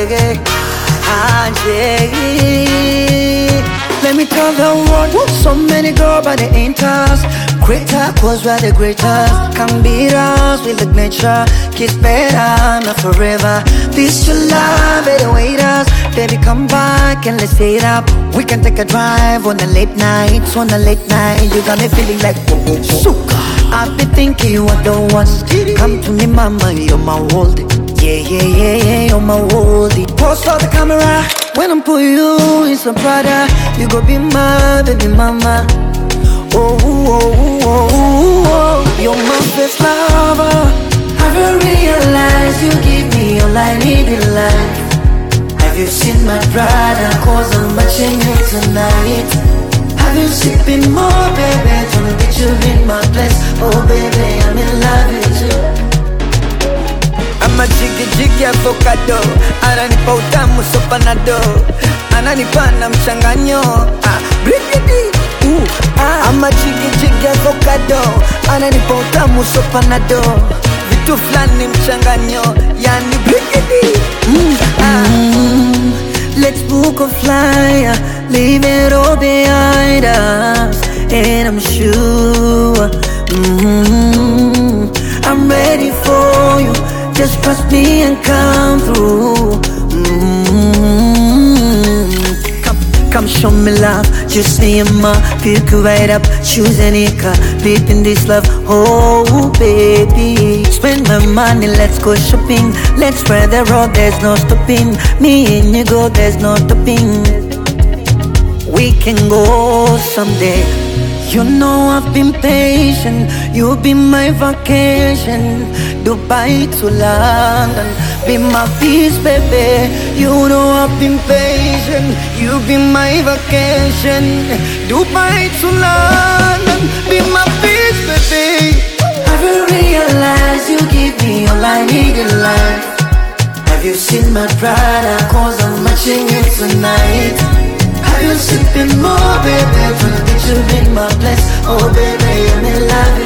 Anjege, Anjege. Let me tell the world, so many girls but they ain't us. Greater cause we're the greatest. Can beat us, we look nature. Kiss better, not forever. This your love, better wait us. Baby come back and let's stay it up. We can take a drive on the late nights. On the late night, you got me feeling like suka. I've been thinking you are the one. Come to me mama, you're my world. Yeah, yeah, yeah, yeah, you're my world. Post all the camera. When I'm put you in some Prada, you go be my baby mama. Oh, oh, oh, oh, oh. You're my best lover. Have you realized you give me all I need in life? Have you seen my Prada? Cause I'm matching you tonight. Have you sipping more, baby? Tryna get you in my place. Oh, baby, I'm in love with you. I'm a jiggy jiggy avocado. Ananipa utamu so panado. Ananipa na mchanganyo. Brigidi. I'm a jiggy jiggy avocado. Ananipa utamu so panado. Vitu flani mchanganyo. Yani brigidi. Let's book a flyer, leave it all behind us. And I'm sure I'm ready for you. Just trust me and come through. Come show me love, just say I'm up. Pick you right up, choose any car. Deep in this love, oh baby. Spend my money, let's go shopping. Let's spread the road, there's no stopping. Me and you go, there's no stopping. We can go someday. You know I've been patient. You'll be my vacation. Dubai to London, be my peace, baby. You know I've been patient. You'll be my vacation. Dubai to London, be my peace, baby. Have you realized you give me all I need in life? Have you seen my Prada? Cause I'm matching you tonight. Have you sipping more, baby? Tryna get you in my place. Oh, baby, I'm in love.